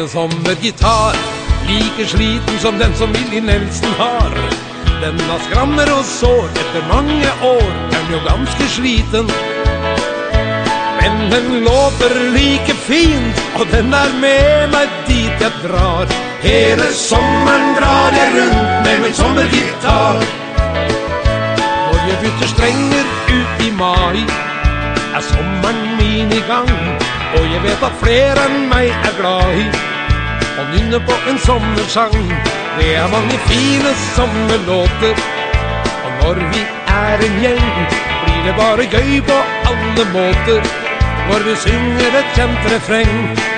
sommergitar, like sliten som den som Willy Nelson har. Den har skrammer og sår, etter mange år er jo ganske sliten. Men den låter like fint, og den er med meg dit jeg drar. Hele sommeren drar jeg rundt med min sommergitar. Når jeg bytter strenger ut i mai, er sommeren min i gang. Og jeg vet at flere enn meg er glad i å nynne på en sommersang. Det er mange fine sommerlåter, og når vi er en gjeng, blir det bare gøy på alle måter. Når vi synger et kjent refreng.